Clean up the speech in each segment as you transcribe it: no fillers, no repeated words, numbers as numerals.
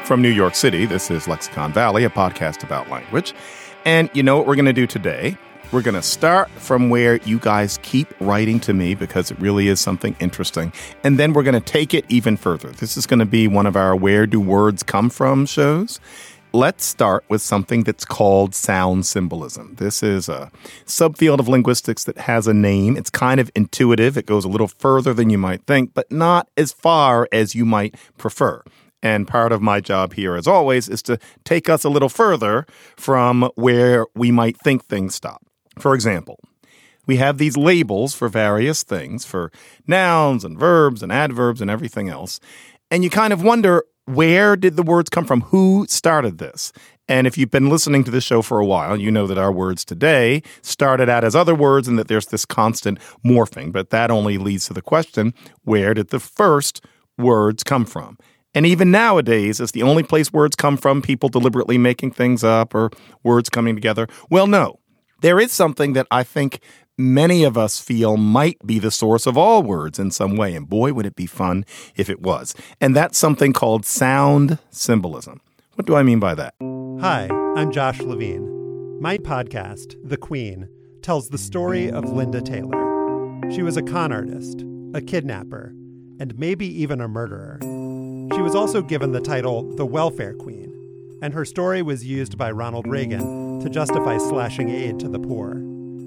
From New York City, this is Lexicon Valley, a podcast about language. And you know what we're going to do today? We're going to start from where you guys keep writing to me because it really is something interesting. And then we're going to take it even further. This is going to be one of our Where Do Words Come From shows. Let's start with something that's called sound symbolism. This is a subfield of linguistics that has a name. It's kind of intuitive. It goes a little further than you might think, but not as far as you might prefer. And part of my job here, as always, is to take us a little further from where we might think things stop. For example, we have these labels for various things, for nouns and verbs and adverbs and everything else. And you kind of wonder, where did the words come from? Who started this? And if you've been listening to this show for a while, you know that our words today started out as other words and that there's this constant morphing. But that only leads to the question, where did the first words come from? And even nowadays, is the only place words come from people deliberately making things up or words coming together? Well, no. There is something that I think many of us feel might be the source of all words in some way. And boy, would it be fun if it was. And that's something called sound symbolism. What do I mean by that? Hi, I'm Josh Levine. My podcast, The Queen, tells the story of Linda Taylor. She was a con artist, a kidnapper, and maybe even a murderer. She was also given the title the Welfare Queen, and her story was used by Ronald Reagan to justify slashing aid to the poor.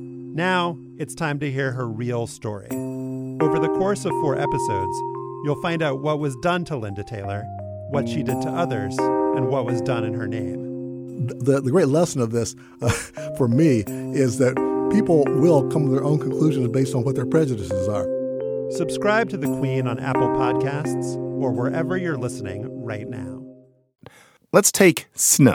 Now, it's time to hear her real story. Over the course of 4 episodes, you'll find out what was done to Linda Taylor, what she did to others, and what was done in her name. The great lesson of this, for me, is that people will come to their own conclusions based on what their prejudices are. Subscribe to The Queen on Apple Podcasts or wherever you're listening right now. Let's take sn,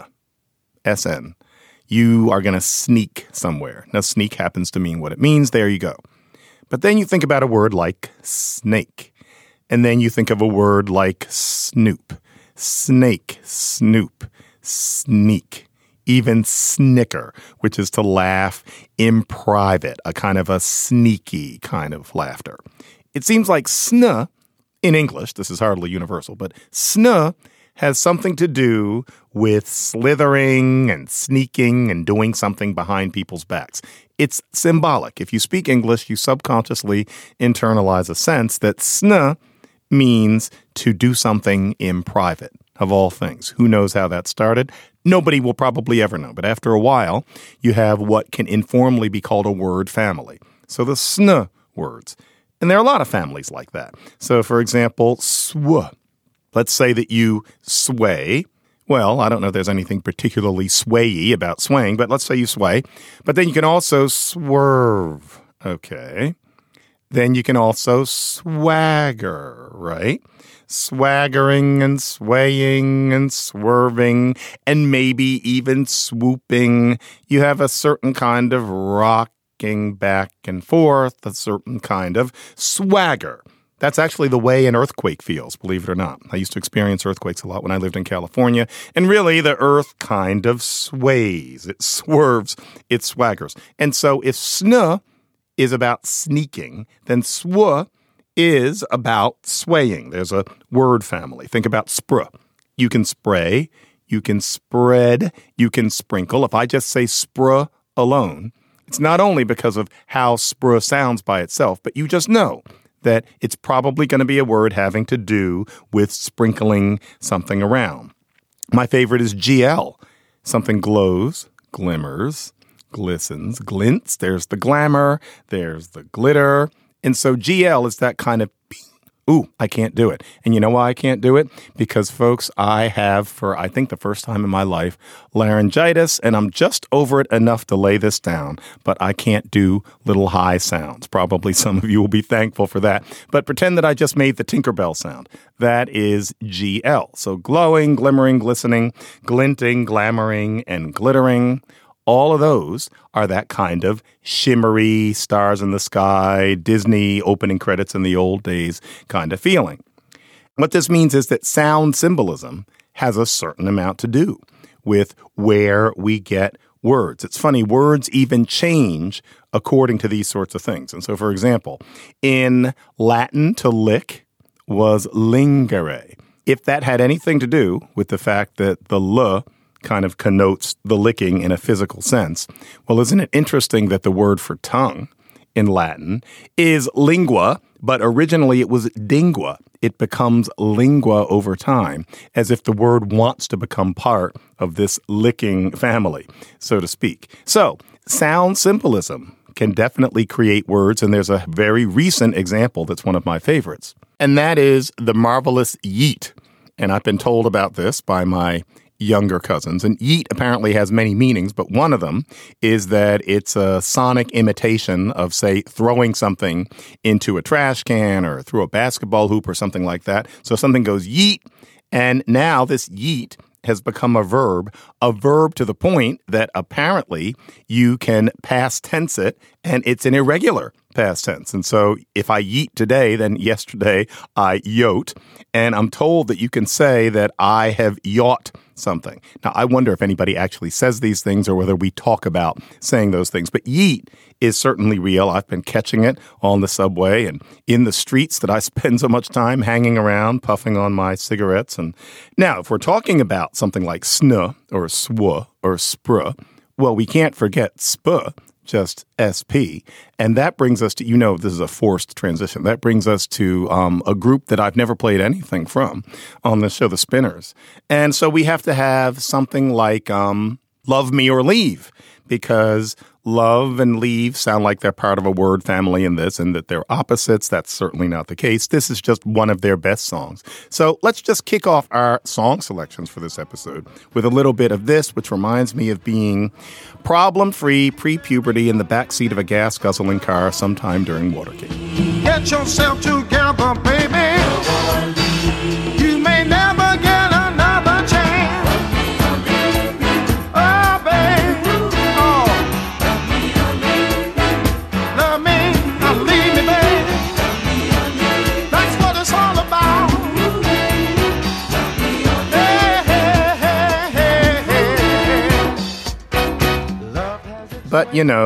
S-N. You are going to sneak somewhere. Now, sneak happens to mean what it means. There you go. But then you think about a word like snake. And then you think of a word like snoop. Snake, snoop, sneak. Even snicker, which is to laugh in private, a kind of a sneaky kind of laughter. It seems like sn in English, this is hardly universal, but sn has something to do with slithering and sneaking and doing something behind people's backs. It's symbolic. If you speak English, you subconsciously internalize a sense that sn means to do something in private, of all things. Who knows how that started? Nobody will probably ever know. But after a while, you have what can informally be called a word family. So the sn words. And there are a lot of families like that. So, for example, sw. Let's say that you sway. Well, I don't know if there's anything particularly swayy about swaying, but let's say you sway. But then you can also swerve. Okay. Then you can also swagger, right? Swaggering and swaying and swerving and maybe even swooping. You have a certain kind of rocking back and forth, a certain kind of swagger. That's actually the way an earthquake feels, believe it or not. I used to experience earthquakes a lot when I lived in California. And really, the earth kind of sways. It swerves. It swaggers. And so if sn is about sneaking, then sw is about swaying. There's a word family. Think about spr. You can spray. You can spread. You can sprinkle. If I just say spr alone, it's not only because of how spr sounds by itself, but you just know that it's probably going to be a word having to do with sprinkling something around. My favorite is GL. Something glows, glimmers, glistens, glints. There's the glamour. There's the glitter. And so GL is that kind of, ooh, I can't do it. And you know why I can't do it? Because, folks, I have, for I think the first time in my life, laryngitis, and I'm just over it enough to lay this down, but I can't do little high sounds. Probably some of you will be thankful for that. But pretend that I just made the Tinkerbell sound. That is GL. So glowing, glimmering, glistening, glinting, glamoring, and glittering. All of those are that kind of shimmery, stars in the sky, Disney opening credits in the old days kind of feeling. What this means is that sound symbolism has a certain amount to do with where we get words. It's funny, words even change according to these sorts of things. And so, for example, in Latin, to lick was lingere. if that had anything to do with the fact that the L kind of connotes the licking in a physical sense, well, isn't it interesting that the word for tongue in Latin is lingua, but originally it was dingua. It becomes lingua over time, as if the word wants to become part of this licking family, so to speak. So, sound symbolism can definitely create words, and there's a very recent example that's one of my favorites, and that is the marvelous yeet. And I've been told about this by my younger cousins. And yeet apparently has many meanings, but one of them is that it's a sonic imitation of, say, throwing something into a trash can or through a basketball hoop or something like that. So something goes yeet, and now this yeet has become a verb to the point that apparently you can past tense it, and it's an irregular past tense. And so if I yeet today, then yesterday I yote. And I'm told that you can say that I have yaught something. Now, I wonder if anybody actually says these things or whether we talk about saying those things. But yeet is certainly real. I've been catching it on the subway and in the streets that I spend so much time hanging around, puffing on my cigarettes. And now, if we're talking about something like sn or sw or spr, well, we can't forget sp, just SP. And that brings us to, this is a forced transition. That brings us to a group that I've never played anything from on the show, the Spinners. And so we have to have something like love me or leave, because love and leave sound like they're part of a word family in this, and that they're opposites. That's certainly not the case. This is just one of their best songs. So let's just kick off our song selections for this episode with a little bit of this, which reminds me of being problem-free pre-puberty in the backseat of a gas-guzzling car sometime during Watergate. Get yourself together, baby. You may never get another chance. Oh, baby. Oh. Love me, or leave me, baby. That's what it's all about. But,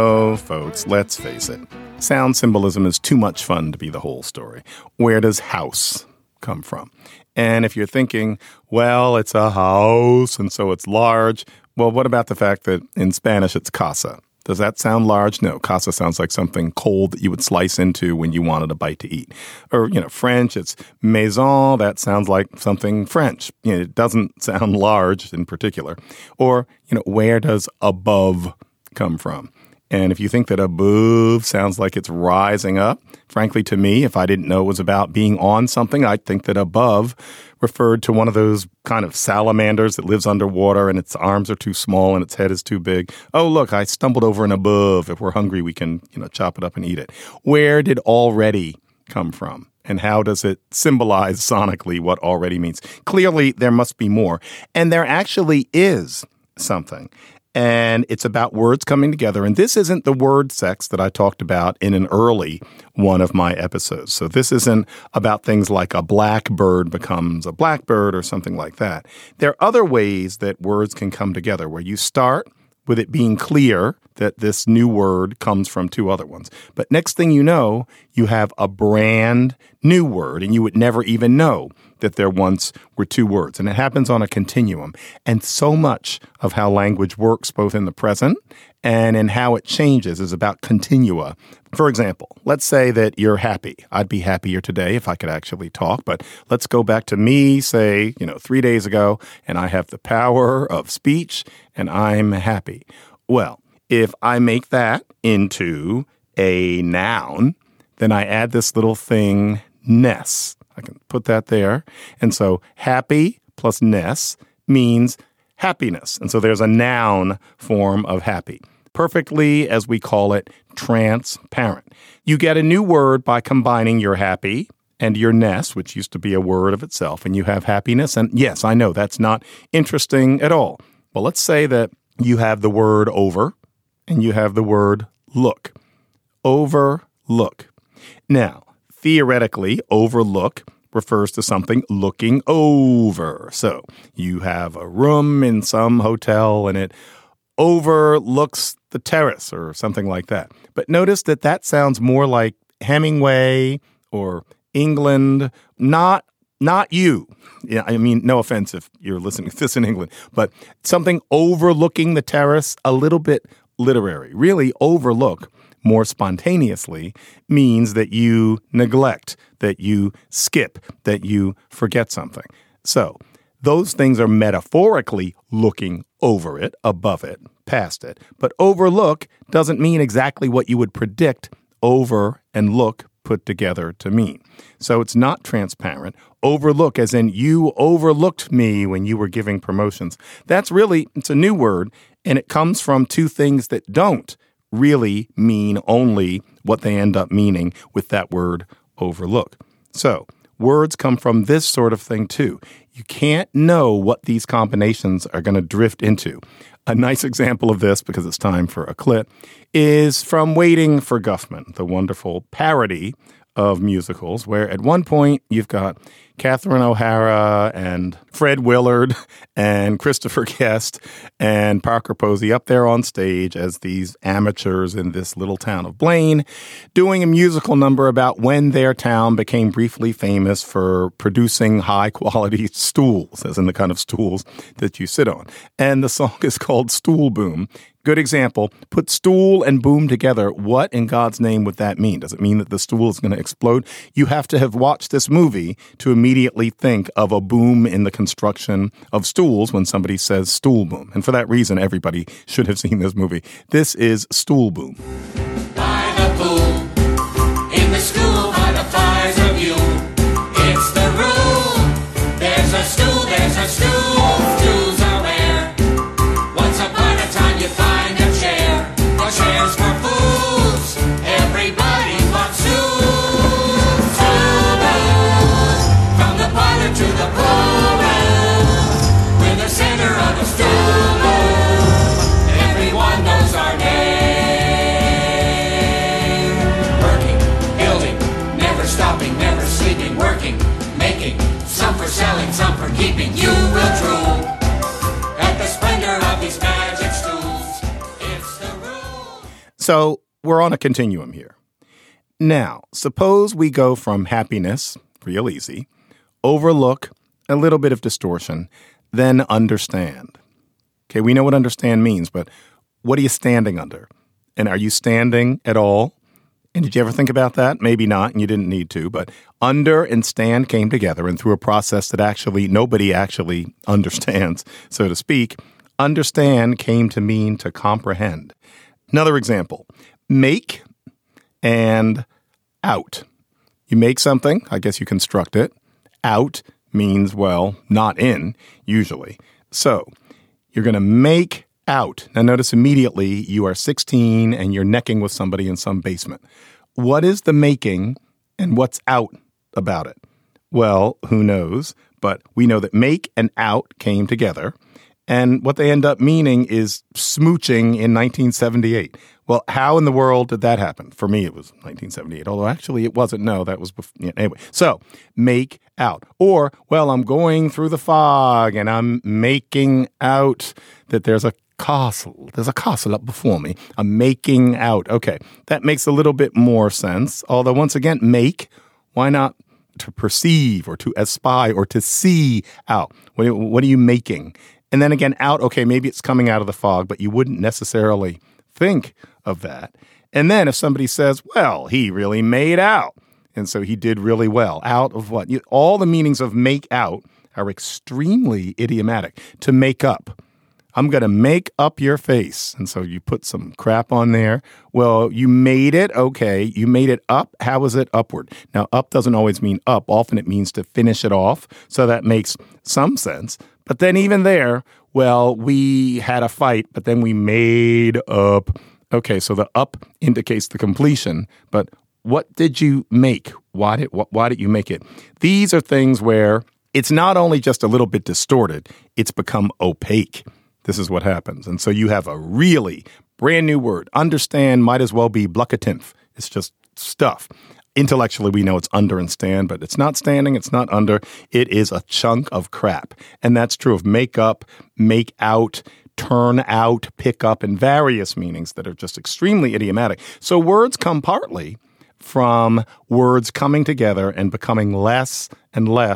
folks, let's face it. Sound symbolism is too much fun to be the whole story. Where does house come from? And if you're thinking, well, it's a house and so it's large, well, what about the fact that in Spanish it's casa? Does that sound large? No, casa sounds like something cold that you would slice into when you wanted a bite to eat. Or, French, it's maison. That sounds like something French. It doesn't sound large in particular. Or, where does above come from? And if you think that above sounds like it's rising up, frankly, to me, if I didn't know it was about being on something, I'd think that above referred to one of those kind of salamanders that lives underwater and its arms are too small and its head is too big. Oh, look, I stumbled over an above. If we're hungry, we can, chop it up and eat it. Where did already come from? And how does it symbolize sonically what already means? Clearly, there must be more. And there actually is something. And it's about words coming together. And this isn't the word sex that I talked about in an early one of my episodes. So this isn't about things like a blackbird becomes a blackbird or something like that. There are other ways that words can come together where you start with it being clear that this new word comes from two other ones. But next thing you know, you have a brand new word, and you would never even know that there once were two words. And it happens on a continuum. And so much of how language works, both in the present and in how it changes, is about continua. For example, let's say that you're happy. I'd be happier today if I could actually talk. But let's go back to me, say, 3 days ago, and I have the power of speech, and I'm happy. Well, if I make that into a noun, then I add this little thing, ness. I can put that there. And so happy plus ness means happiness. And so there's a noun form of happy. Perfectly, as we call it, transparent. You get a new word by combining your happy and your ness, which used to be a word of itself, and you have happiness. And yes, I know that's not interesting at all. Well, let's say that you have the word over and you have the word look. Overlook. Now, theoretically, overlook refers to something looking over. So you have a room in some hotel and it overlooks the terrace or something like that. But notice that sounds more like Hemingway or England, not not you. Yeah, I mean, no offense if you're listening to this in England, but something overlooking the terrace, a little bit literary. Really, overlook more spontaneously means that you neglect, that you skip, that you forget something. So those things are metaphorically looking over it, above it, past it. But overlook doesn't mean exactly what you would predict over and look put together to mean. So it's not transparent. Overlook, as in you overlooked me when you were giving promotions. That's really, it's a new word, and it comes from two things that don't really mean only what they end up meaning with that word overlook. So words come from this sort of thing too. You can't know what these combinations are going to drift into. A nice example of this, because it's time for a clip, is from Waiting for Guffman, the wonderful parody of musicals, where at one point you've got Catherine O'Hara and Fred Willard and Christopher Guest and Parker Posey up there on stage as these amateurs in this little town of Blaine doing a musical number about when their town became briefly famous for producing high-quality stools, as in the kind of stools that you sit on. And the song is called Stool Boom. Good example. Put stool and boom together. What in God's name would that mean? Does it mean that the stool is going to explode? You have to have watched this movie to immediately think of a boom in the construction of stools when somebody says stool boom. And for that reason, everybody should have seen this movie. This is Stool Boom. By the pool, in the school, by the fires of you, it's the rule. There's a stool, stools are rare. Once upon a time you find a chair, or chairs for fools. Everybody wants stools. Stool boom, from the parlor to the pool room, we're the center of the stool boom. Everyone knows our name. Working, building, never stopping, never sleeping, working, making, some for selling, some for keeping. You will drool at the splendor of these magic stools. It's the rule. So we're on a continuum here. Now, suppose we go from happiness, real easy, overlook, a little bit of distortion, then understand. Okay, we know what understand means, but what are you standing under? And are you standing at all? And did you ever think about that? Maybe not, and you didn't need to, but under and stand came together, and through a process that actually nobody actually understands, so to speak, understand came to mean to comprehend. Another example, make and out. You make something, I guess you construct it. Out means, well, not in, usually. So you're going to make out. Now notice immediately you are 16 and you're necking with somebody in some basement. What is the making and what's out about it? Well, who knows? But we know that make and out came together. And what they end up meaning is smooching in 1978. Well, how in the world did that happen? For me, it was 1978, although actually it wasn't. No, that was before. Yeah, anyway, so make out. Or, well, I'm going through the fog and I'm making out that there's a castle. There's a castle up before me. I'm making out. Okay, that makes a little bit more sense. Although, once again, make, why not to perceive or to espy or to see out? What are you making? And then again, out, okay, maybe it's coming out of the fog, but you wouldn't necessarily think of that. And then if somebody says, well, he really made out, and so he did really well. Out of what? All the meanings of make out are extremely idiomatic. To make up. I'm going to make up your face. And so you put some crap on there. Well, you made it. Okay. You made it up. How is it upward? Now, up doesn't always mean up. Often it means to finish it off. So that makes some sense. But then even there, well, we had a fight, but then we made up. Okay. So the up indicates the completion. But what did you make? Why did you make it? These are things where it's not only just a little bit distorted, it's become opaque. This is what happens. And so you have a really brand new word. Understand might as well be bluckatinth. It's just stuff. Intellectually, we know it's under and stand, but it's not standing, it's not under. It is a chunk of crap. And that's true of make up, make out, turn out, pick up, and various meanings that are just extremely idiomatic. So words come partly from words coming together and becoming less and less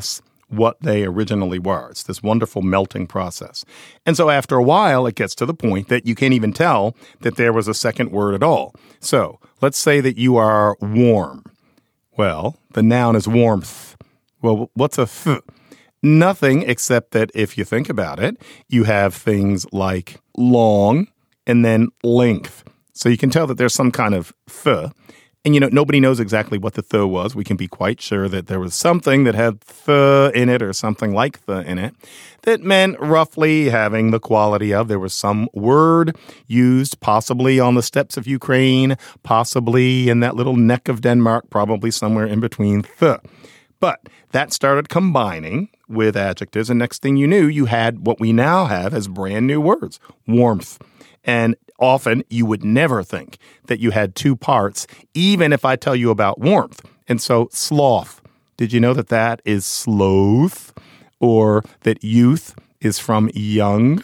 what they originally were. It's this wonderful melting process. And so after a while, it gets to the point that you can't even tell that there was a second word at all. So let's say that you are warm. Well, the noun is warmth. Well, what's a th? Nothing except that if you think about it, you have things like long and then length. So you can tell that there's some kind of th. And, nobody knows exactly what the th was. We can be quite sure that there was something that had th in it or something like th in it that meant roughly having the quality of there was some word used possibly on the steppes of Ukraine, possibly in that little neck of Denmark, probably somewhere in between th. But that started combining with adjectives, and next thing you knew, you had what we now have as brand new words, warmth. And often you would never think that you had two parts, even if I tell you about warmth. And so sloth, did you know that that is sloth? Or that youth is from young?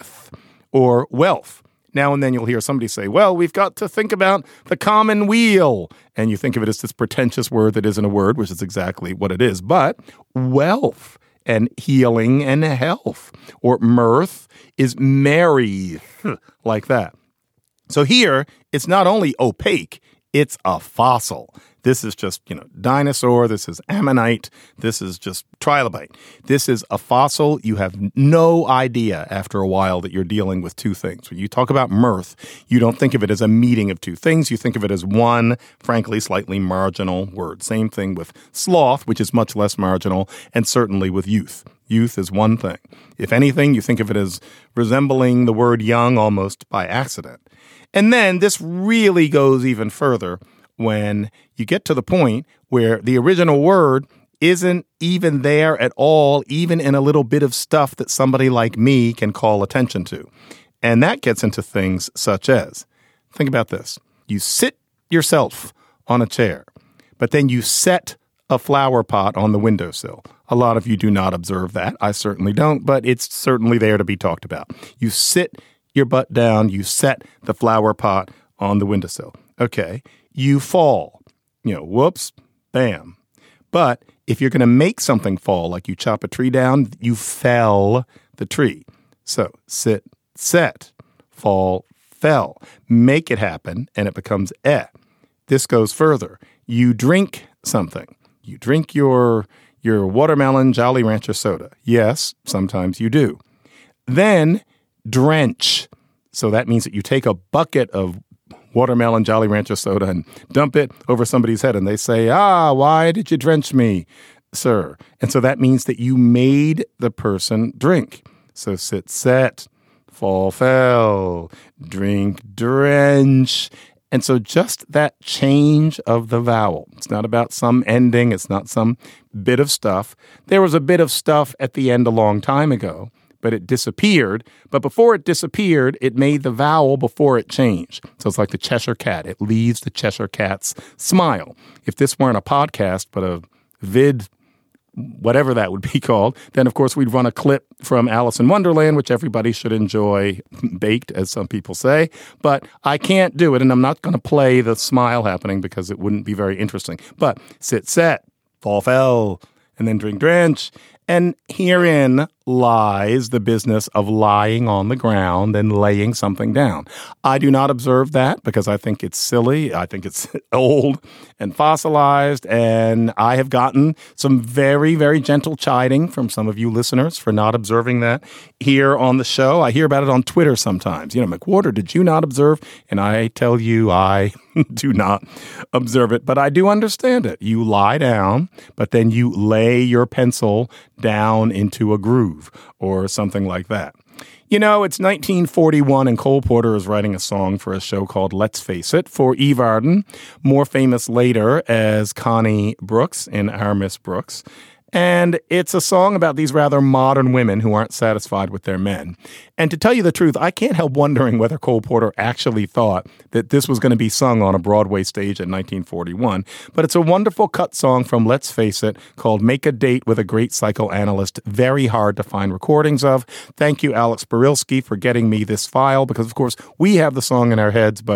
Or wealth? Now and then you'll hear somebody say, well, we've got to think about the common weal. And you think of it as this pretentious word that isn't a word, which is exactly what it is. But wealth and healing and health. Or mirth is merry, like that. So here, it's not only opaque, it's a fossil. This is just, dinosaur. This is ammonite. This is just trilobite. This is a fossil. You have no idea after a while that you're dealing with two things. When you talk about mirth, you don't think of it as a meeting of two things. You think of it as one, frankly, slightly marginal word. Same thing with sloth, which is much less marginal, and certainly with youth. Youth is one thing. If anything, you think of it as resembling the word young almost by accident. And then this really goes even further when you get to the point where the original word isn't even there at all, even in a little bit of stuff that somebody like me can call attention to. And that gets into things such as, think about this. You sit yourself on a chair, but then you set a flower pot on the windowsill. A lot of you do not observe that. I certainly don't, but it's certainly there to be talked about. You sit your butt down, you set the flower pot on the windowsill. Okay, you fall. Whoops, bam. But if you're going to make something fall, like you chop a tree down, you fell the tree. So sit, set, fall, fell. Make it happen, and it becomes eh. This goes further. You drink something. You drink your watermelon Jolly Rancher soda. Yes, sometimes you do. Then drench. So that means that you take a bucket of watermelon Jolly Rancher soda and dump it over somebody's head. And they say, why did you drench me, sir? And so that means that you made the person drink. So sit, set, fall, fell, drink, drench. And so just that change of the vowel. It's not about some ending. It's not some bit of stuff. There was a bit of stuff at the end a long time ago, but it disappeared. But before it disappeared, it made the vowel before it changed. So it's like the Cheshire Cat. It leaves the Cheshire Cat's smile. If this weren't a podcast, but a vid, whatever that would be called, then of course we'd run a clip from Alice in Wonderland, which everybody should enjoy baked, as some people say. But I can't do it, and I'm not going to play the smile happening because it wouldn't be very interesting. But sit, set, fall, fell, and then drink, drench. And herein lies the business of lying on the ground and laying something down. I do not observe that because I think it's silly. I think it's old and fossilized. And I have gotten some very, very gentle chiding from some of you listeners for not observing that here on the show. I hear about it on Twitter sometimes. McWhorter, did you not observe? And I tell you, I do not observe it. But I do understand it. You lie down, but then you lay your pencil down into a groove or something like that. It's 1941 and Cole Porter is writing a song for a show called Let's Face It for Eve Arden, more famous later as Connie Brooks in Our Miss Brooks. And it's a song about these rather modern women who aren't satisfied with their men. And to tell you the truth, I can't help wondering whether Cole Porter actually thought that this was going to be sung on a Broadway stage in 1941. But it's a wonderful cut song from Let's Face It called Make a Date with a Great Psychoanalyst. Very hard to find recordings of. Thank you, Alex Barilski, for getting me this file because, of course, we have the song in our heads, but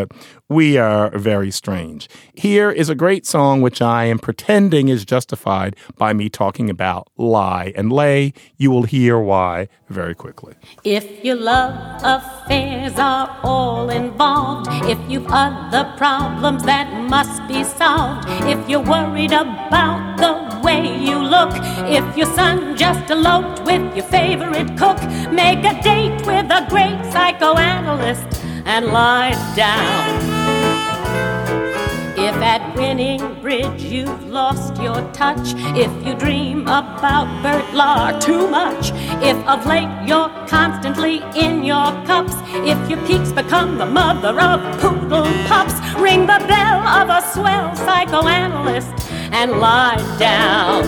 We are very strange. Here is a great song which I am pretending is justified by me talking about lie and lay. You will hear why very quickly. If your love affairs are all involved, if you've other problems that must be solved, if you're worried about the way you look, if your son just eloped with your favorite cook, make a date with a great psychoanalyst and lie down. If at winning bridge you've lost your touch, if you dream about Bert Lahr too much, if of late you're constantly in your cups, if your peaks become the mother of poodle pups, ring the bell of a swell psychoanalyst and lie down.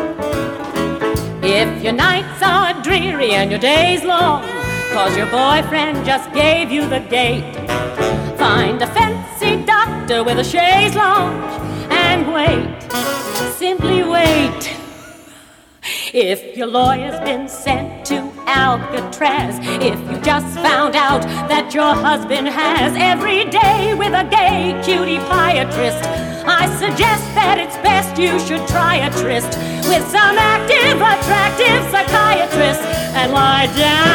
If your nights are dreary and your days long, 'cause your boyfriend just gave you the gate, find a fancy doctor with a chaise lounge and wait, simply wait. If your lawyer's been sent to Alcatraz, if you just found out that your husband has every day with a gay cutie pietrist, I suggest that it's best you should try a tryst with some active, attractive psychiatrist and lie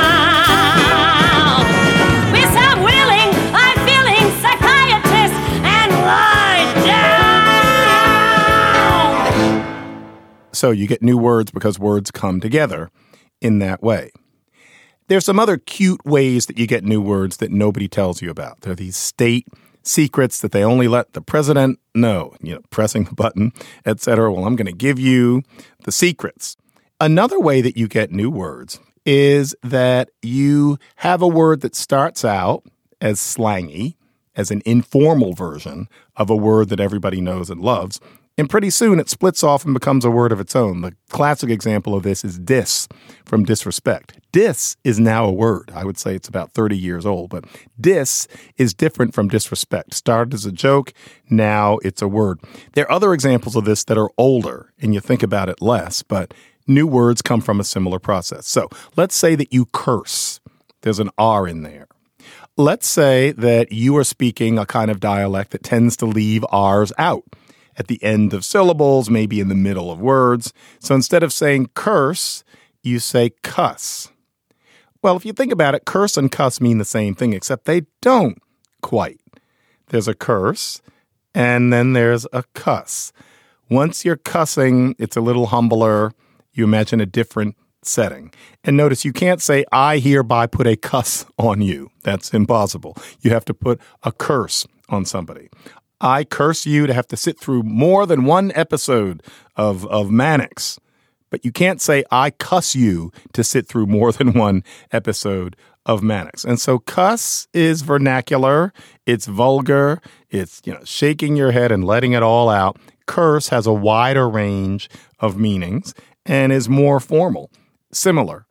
down with some willing, I'm feeling psychiatrist and lie down. So you get new words because words come together in that way. There's some other cute ways that you get new words that nobody tells you about. There are these state secrets that they only let the president know, pressing the button, etc. Well, I'm going to give you the secrets. Another way that you get new words is that you have a word that starts out as slangy, as an informal version of a word that everybody knows and loves, and pretty soon it splits off and becomes a word of its own. The classic example of this is dis, from disrespect. Dis is now a word. I would say it's about 30 years old, but dis is different from disrespect. Started as a joke, now it's a word. There are other examples of this that are older, and you think about it less, but new words come from a similar process. So let's say that you curse. There's an R in there. Let's say that you are speaking a kind of dialect that tends to leave R's out at the end of syllables, maybe in the middle of words. So instead of saying curse, you say cuss. Well, if you think about it, curse and cuss mean the same thing, except they don't quite. There's a curse, and then there's a cuss. Once you're cussing, it's a little humbler. You imagine a different setting. And notice you can't say, I hereby put a cuss on you. That's impossible. You have to put a curse on somebody. I curse you to have to sit through more than one episode of Mannix. But you can't say, I cuss you to sit through more than one episode of Mannix. And so cuss is vernacular. It's vulgar. It's, shaking your head and letting it all out. Curse has a wider range of meanings and is more formal. Similar.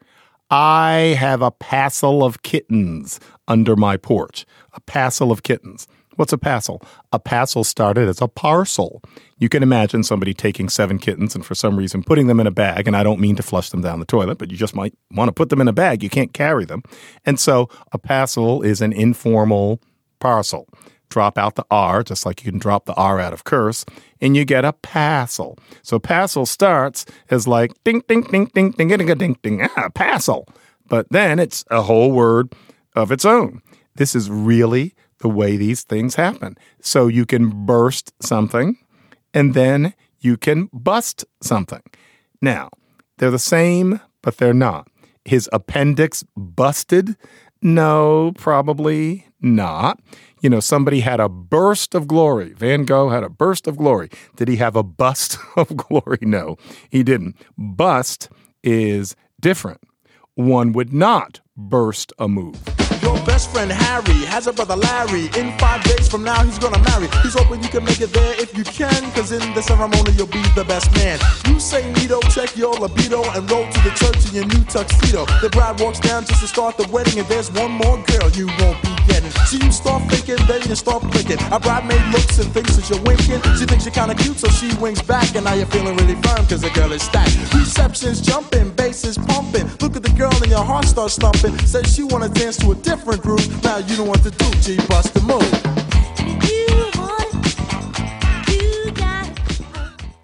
I have a passel of kittens under my porch. A passel of kittens. What's a passel? A passel started as a parcel. You can imagine somebody taking 7 kittens and for some reason putting them in a bag, and I don't mean to flush them down the toilet, but you just might want to put them in a bag. You can't carry them. And so a passel is an informal parcel. Drop out the R, just like you can drop the R out of curse, and you get a passel. So passel starts as like ding, ding, ding, ding, ding, ding, ding, ding, passel. But then it's a whole word of its own. This is really the way these things happen. So you can burst something, and then you can bust something. Now, they're the same, but they're not. His appendix busted? No, probably not. Somebody had a burst of glory. Van Gogh had a burst of glory. Did he have a bust of glory? No, he didn't. Bust is different. One would not burst a move. Your best friend Harry has a brother Larry. In 5 days from now, he's gonna marry. He's hoping you can make it there if you can, cause in the ceremony, you'll be the best man. You say neato, check your libido, and roll to the church in your new tuxedo. The bride walks down just to start the wedding, and there's one more girl you won't be getting. So you start thinking, then you start flicking. A bridemaid looks and thinks that you're winking. She thinks you're kinda cute, so she winks back, and now you're feeling really firm, cause the girl is stacked. Reception's jumping, bass is pumping. Look at the girl and your heart starts thumping. Says she wanna dance to a different groove. Now you know what to do, G, bust the move.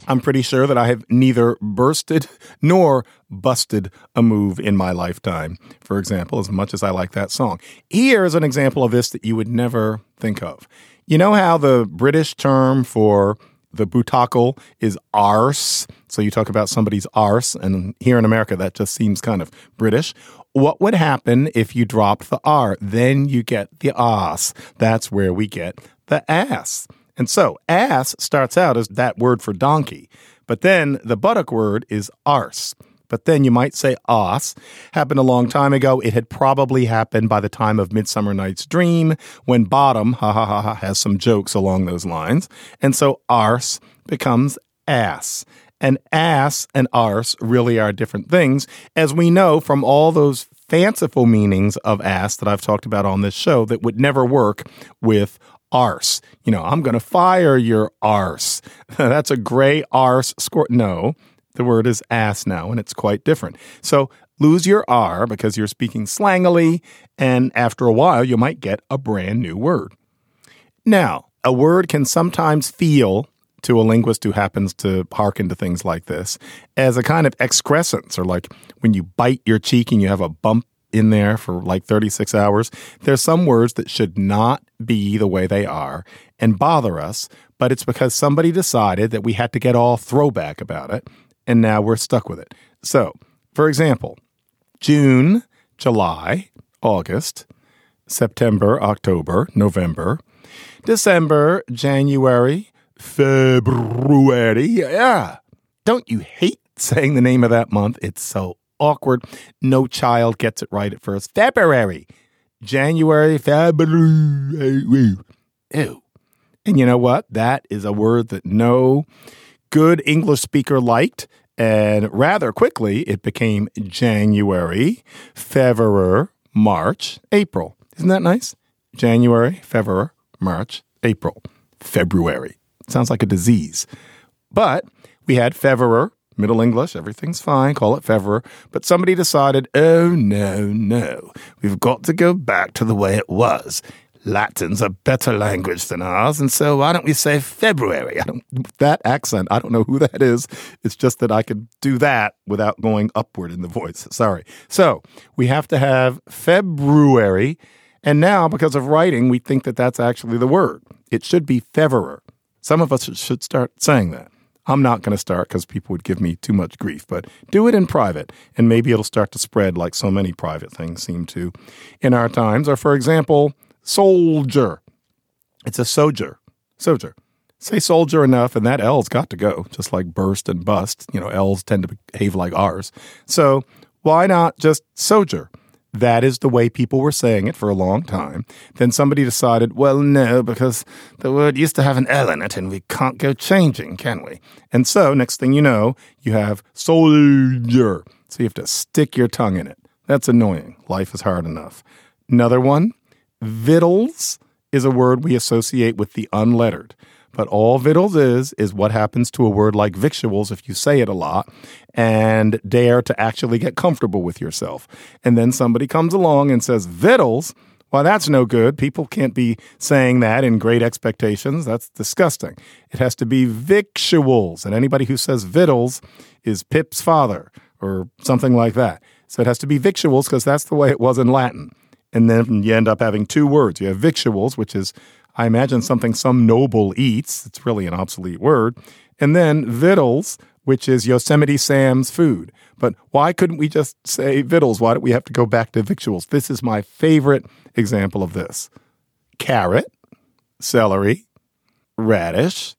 I'm pretty sure that I have neither bursted nor busted a move in my lifetime, for example, as much as I like that song. Here's an example of this that you would never think of. You know how the British term for the bootockel is arse? So you talk about somebody's arse, and here in America that just seems kind of British. What would happen if you dropped the R? Then you get the ass. That's where we get the ass. And so ass starts out as that word for donkey, but then the buttock word is arse. But then you might say ass happened a long time ago. It had probably happened by the time of Midsummer Night's Dream when Bottom, has some jokes along those lines. And so arse becomes ass. And ass and arse really are different things, as we know from all those fanciful meanings of ass that I've talked about on this show that would never work with arse. You know, I'm going to fire your arse. That's a gray arse squirt. No, the word is ass now, and it's quite different. So lose your R because you're speaking slangily, and after a while, you might get a brand new word. Now, a word can sometimes feel, to a linguist who happens to hearken to things like this, as a kind of excrescence, or like when you bite your cheek and you have a bump in there for like 36 hours. There's some words that should not be the way they are and bother us, but it's because somebody decided that we had to get all throwback about it, and now we're stuck with it. So, for example, June, July, August, September, October, November, December, January, February. Yeah. Don't you hate saying the name of that month? It's so awkward. No child gets it right at first. February. January, February. Ew. And you know what? That is a word that no good English speaker liked. And rather quickly, it became January, February, March, April. Isn't that nice? January, February, March, April, February. Sounds like a disease. But we had February, Middle English, everything's fine, call it February. But somebody decided, oh, no, we've got to go back to the way it was. Latin's a better language than ours, and so why don't we say February? That accent, I don't know who that is. It's just that I could do that without going upward in the voice. Sorry. So we have to have February, and now because of writing, we think that that's actually the word. It should be February. Some of us should start saying that. I'm not going to start because people would give me too much grief, but do it in private, and maybe it'll start to spread like so many private things seem to in our times. Or, for example, soldier. It's a sojer. Sojer. Say soldier enough, and that L's got to go, just like burst and bust. You know, L's tend to behave like R's. So why not just sojer? That is the way people were saying it for a long time. Then somebody decided, well, no, because the word used to have an L in it, and we can't go changing, can we? And so, next thing you know, you have soldier. So you have to stick your tongue in it. That's annoying. Life is hard enough. Another one, victuals is a word we associate with the unlettered. But all victuals is what happens to a word like victuals if you say it a lot and dare to actually get comfortable with yourself. And then somebody comes along and says, victuals? Well, that's no good. People can't be saying that in great expectations. That's disgusting. It has to be victuals. And anybody who says victuals is Pip's father or something like that. So it has to be victuals because that's the way it was in Latin. And then you end up having two words. You have victuals, which is, I imagine, something some noble eats. It's really an obsolete word. And then victuals, which is Yosemite Sam's food. But why couldn't we just say victuals? Why do we have to go back to victuals? This is my favorite example of this. Carrot, celery, radish,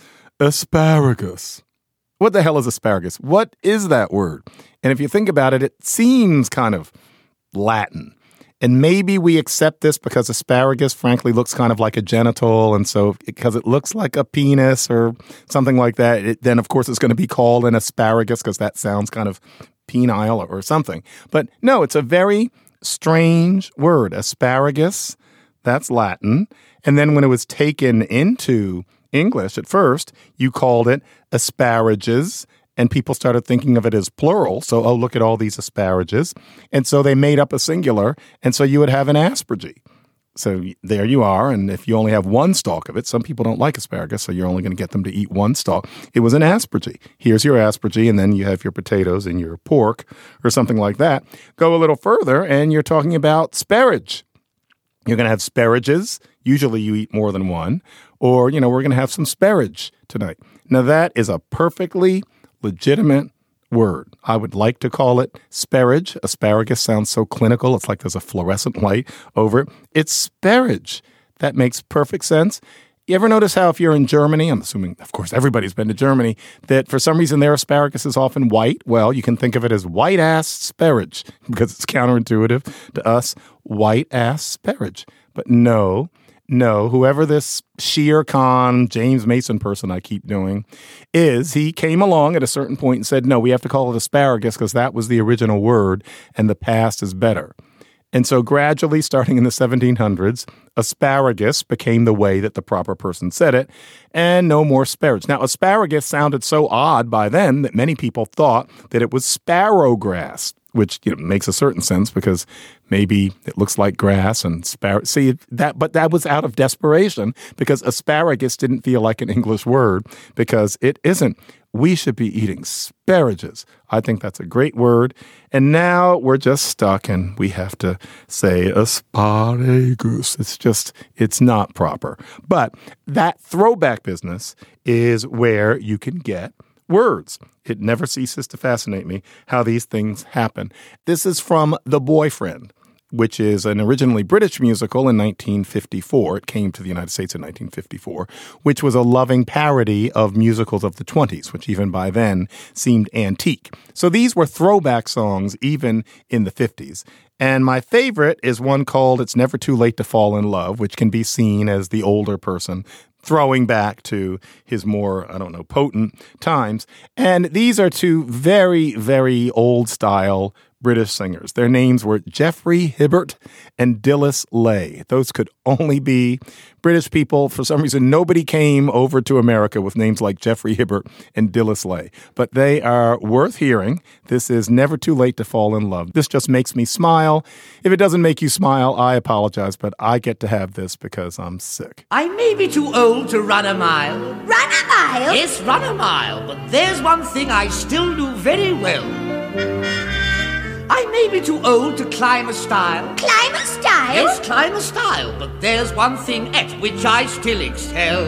asparagus. What the hell is asparagus? What is that word? And if you think about it, it seems kind of Latin. And maybe we accept this because asparagus, frankly, looks kind of like a genital. And so because it looks like a penis or something like that, then, of course, it's going to be called an asparagus because that sounds kind of penile or something. But no, it's a very strange word. Asparagus, that's Latin. And then when it was taken into English at first, you called it asparagus. And people started thinking of it as plural. So, oh, look at all these asparagus. And so they made up a singular. And so you would have an aspergy. So there you are. And if you only have one stalk of it, some people don't like asparagus, so you're only going to get them to eat one stalk. It was an aspergy. Here's your aspergy, and then you have your potatoes and your pork or something like that. Go a little further, and you're talking about sparage. You're going to have sparages. Usually you eat more than one. Or, we're going to have some sparage tonight. Now, that is a perfectly legitimate word. I would like to call it sparage. Asparagus sounds so clinical. It's like there's a fluorescent light over it. It's sparage. That makes perfect sense. You ever notice how if you're in Germany, I'm assuming, of course, everybody's been to Germany, that for some reason their asparagus is often white? Well, you can think of it as white-ass sparage because it's counterintuitive to us, white-ass sparage. But no, whoever this Shere Khan, James Mason person I keep doing is, he came along at a certain point and said, no, we have to call it asparagus because that was the original word and the past is better. And so gradually, starting in the 1700s, asparagus became the way that the proper person said it, and no more sparage. Now, asparagus sounded so odd by then that many people thought that it was sparrowgrass, which makes a certain sense because maybe it looks like grass and but that was out of desperation because asparagus didn't feel like an English word because it isn't. We should be eating sparages. I think that's a great word. And now we're just stuck and we have to say asparagus. It's not proper. But that throwback business is where you can get words. It never ceases to fascinate me how these things happen. This is from The Boyfriend, which is an originally British musical in 1954. It came to the United States in 1954, which was a loving parody of musicals of the 20s, which even by then seemed antique. So these were throwback songs even in the 50s. And my favorite is one called It's Never Too Late to Fall in Love, which can be seen as the older person throwing back to his more, potent times. And these are two very, very old-style British singers. Their names were Geoffrey Hibbert and Dilys Lay. Those could only be British people. For some reason, nobody came over to America with names like Geoffrey Hibbert and Dilys Lay. But they are worth hearing. This is Never Too Late to Fall in Love. This just makes me smile. If it doesn't make you smile, I apologize, but I get to have this because I'm sick. I may be too old to run a mile. Run a mile? Yes, run a mile. But there's one thing I still do very well. I may be too old to climb a stile. Climb a stile? Yes, climb a stile. But there's one thing at which I still excel.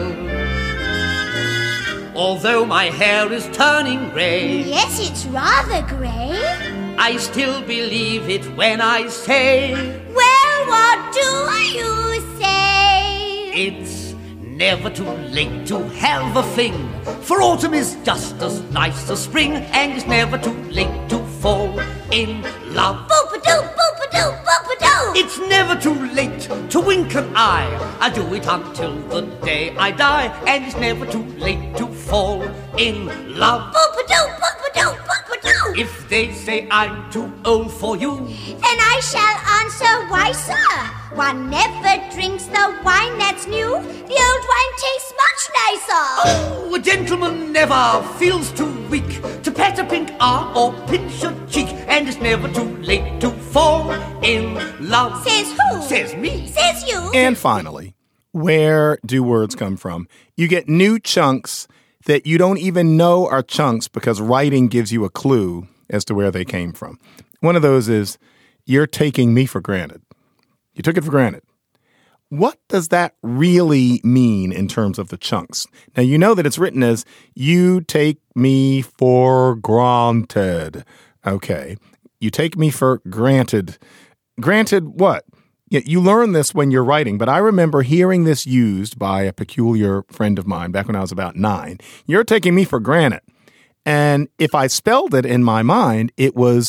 Although my hair is turning grey. Yes, it's rather grey. I still believe it when I say, well, what do you say? It's never too late to have a fling, for autumn is just as nice as spring, and it's never too late to fall in love. Boop-a-doo, boop-a-doo, boop-a-doo. It's never too late to wink an eye. I do it until the day I die, and it's never too late to fall in love. Boop-a-doo, boop-a-doo, boop-a-doo. If they say I'm too old for you, then I shall answer, why, sir? One never drinks the wine that's new. The old wine tastes much nicer. Oh, a gentleman never feels too weak to pat a pink arm or pinch a cheek, and it's never too late to fall in love. Says who? Says me. Says you. And finally, where do words come from? You get new chunks that you don't even know are chunks because writing gives you a clue as to where they came from. One of those is, you're taking me for granted. You took it for granted. What does that really mean in terms of the chunks? Now, you know that it's written as, you take me for granted. Okay. You take me for granted. Granted what? You learn this when you're writing, but I remember hearing this used by a peculiar friend of mine back when I was about 9. You're taking me for granted. And if I spelled it in my mind, it was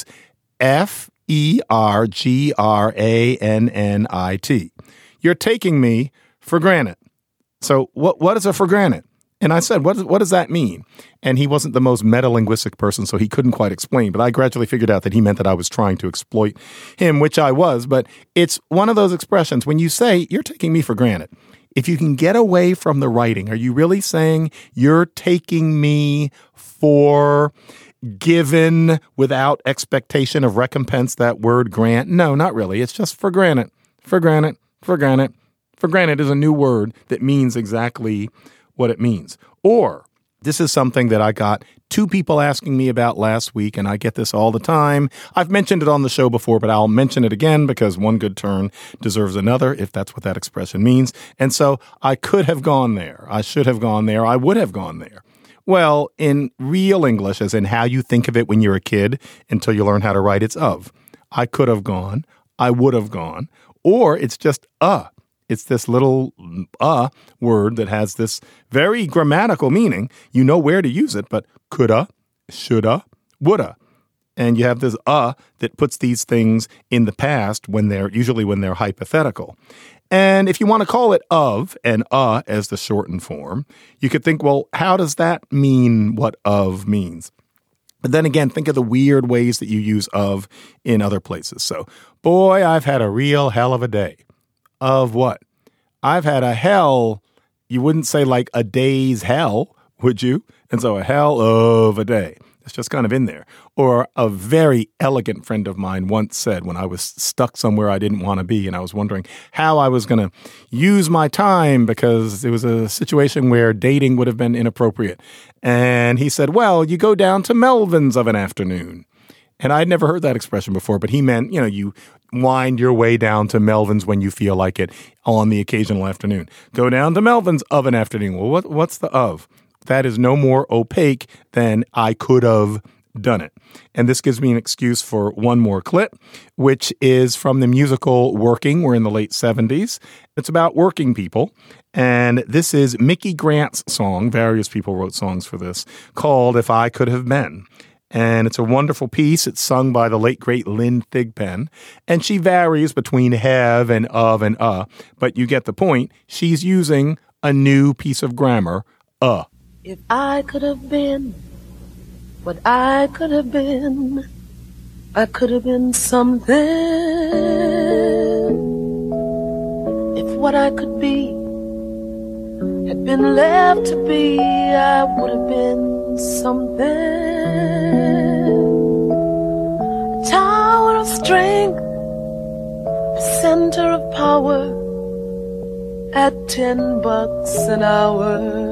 Fergranit. You're taking me for granted. So what is a for granted? And I said, what does that mean? And he wasn't the most metalinguistic person, so he couldn't quite explain. But I gradually figured out that he meant that I was trying to exploit him, which I was. But it's one of those expressions when you say, you're taking me for granted. If you can get away from the writing, are you really saying you're taking me for given without expectation of recompense, that word grant? No, not really. It's just for granted, for granted, for granted. For granted is a new word that means exactly what it means. Or this is something that I got 2 people asking me about last week, and I get this all the time. I've mentioned it on the show before, but I'll mention it again because one good turn deserves another, if that's what that expression means. And so I could have gone there. I should have gone there. I would have gone there. Well, in real English, as in how you think of it when you're a kid until you learn how to write, it's of. I could have gone. I would have gone. Or it's just It's this little word that has this very grammatical meaning. You know where to use it, but coulda, shoulda, woulda. And you have this that puts these things in the past usually when they're hypothetical. And if you want to call it of and as the shortened form, you could think, well, how does that mean what of means? But then again, think of the weird ways that you use of in other places. So, boy, I've had a real hell of a day. Of what? I've had a hell. You wouldn't say like a day's hell, would you? And so a hell of a day. It's just kind of in there. Or a very elegant friend of mine once said when I was stuck somewhere I didn't want to be and I was wondering how I was going to use my time because it was a situation where dating would have been inappropriate. And he said, well, you go down to Melvin's of an afternoon. And I'd never heard that expression before, but he meant, you wind your way down to Melvin's when you feel like it on the occasional afternoon. Go down to Melvin's of an afternoon. Well, what's the of? That is no more opaque than I could have done it. And this gives me an excuse for one more clip, which is from the musical Working. We're in the late 70s. It's about working people. And this is Mickey Grant's song. Various people wrote songs for this, called If I Could Have Been. And it's a wonderful piece. It's sung by the late, great Lynn Thigpen. And she varies between have and of and but you get the point. She's using a new piece of grammar, If I could have been what I could have been, I could have been something. If what I could be had been left to be, I would have been something. A tower of strength, a center of power, at $10 an hour.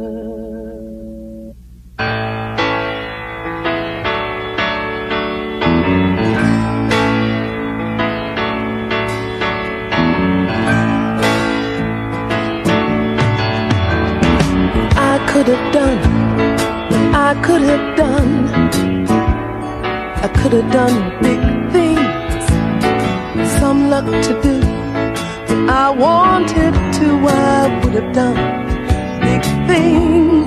Could have done what I could have done. I could have done big things, some luck to do. If I wanted to, I would have done big things.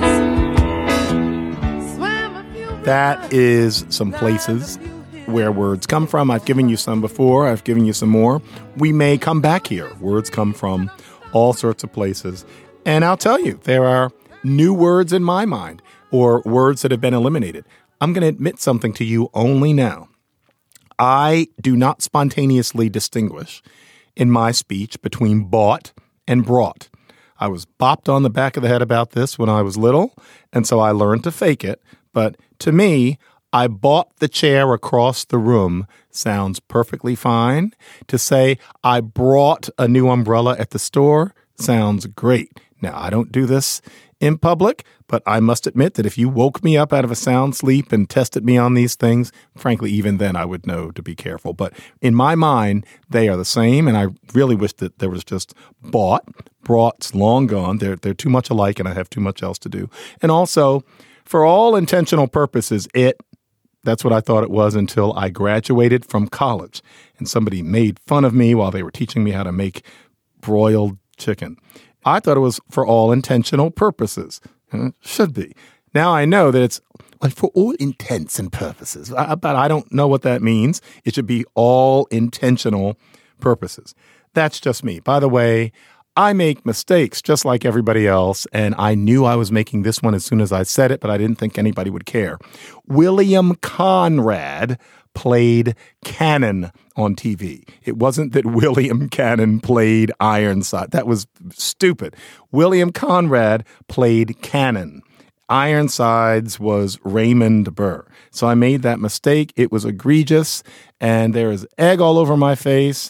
That is some places where words come from. I've given you some before. I've given you some more. We may come back here. Words come from all sorts of places. And I'll tell you, there are new words in my mind, or words that have been eliminated. I'm going to admit something to you only now. I do not spontaneously distinguish in my speech between bought and brought. I was bopped on the back of the head about this when I was little, and so I learned to fake it. But to me, I bought the chair across the room sounds perfectly fine. To say I brought a new umbrella at the store sounds great. Now, I don't do this in public, but I must admit that if you woke me up out of a sound sleep and tested me on these things, frankly, even then I would know to be careful. But in my mind, they are the same, and I really wish that there was just bought. Brought's long gone. They're too much alike, and I have too much else to do. And also, for all intentional purposes, that's what I thought it was until I graduated from college, and somebody made fun of me while they were teaching me how to make broiled chicken. I thought it was for all intentional purposes. Should be. Now I know that it's for all intents and purposes, but I don't know what that means. It should be all intentional purposes. That's just me. By the way, I make mistakes just like everybody else, and I knew I was making this one as soon as I said it, but I didn't think anybody would care. William Conrad played Cannon on TV. It wasn't that William Cannon played Ironside. That was stupid. William Conrad played Cannon. Ironsides was Raymond Burr. So I made that mistake. It was egregious, and there is egg all over my face.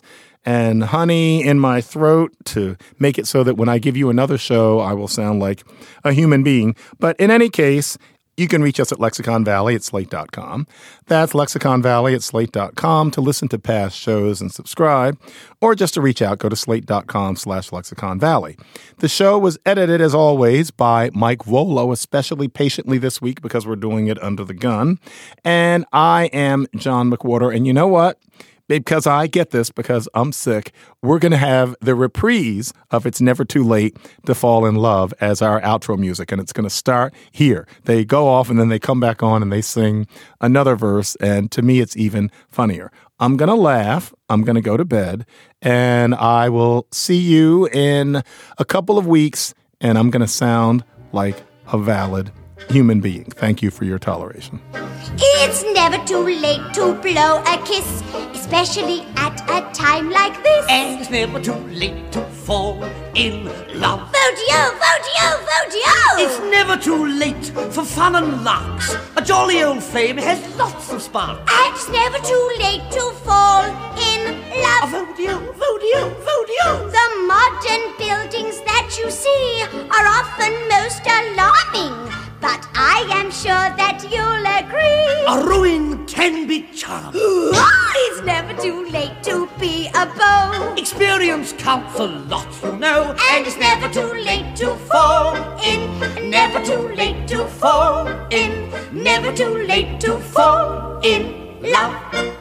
and honey in my throat to make it so that when I give you another show, I will sound like a human being. But in any case, you can reach us at Lexicon Valley at slate.com. That's Lexicon Valley at slate.com to listen to past shows and subscribe. Or just to reach out, go to slate.com/Lexicon Valley. The show was edited, as always, by Mike Volo, especially patiently this week because we're doing it under the gun. And I am John McWhorter. And you know what? Because I get this, because I'm sick, we're going to have the reprise of It's Never Too Late to Fall in Love as our outro music. And it's going to start here. They go off and then they come back on and they sing another verse. And to me, it's even funnier. I'm going to laugh. I'm going to go to bed. And I will see you in a couple of weeks. And I'm going to sound like a valid human being. Thank you for your toleration. It's never too late to blow a kiss, especially at a time like this. And it's never too late to fall in love. Vote-yo, vote-yo, vote-yo! It's never too late for fun and larks. A jolly old flame has lots of sparks. And it's never too late to fall in love. Vote-yo, vote-yo, vote-yo! The modern buildings that you see are often most alarming, but I am sure that you'll agree. A ruin can be charming. It's never too late to be a beau. Experience counts a lot, you know. And it's never too late to fall in. Never too late to fall in. Never too late to fall in love.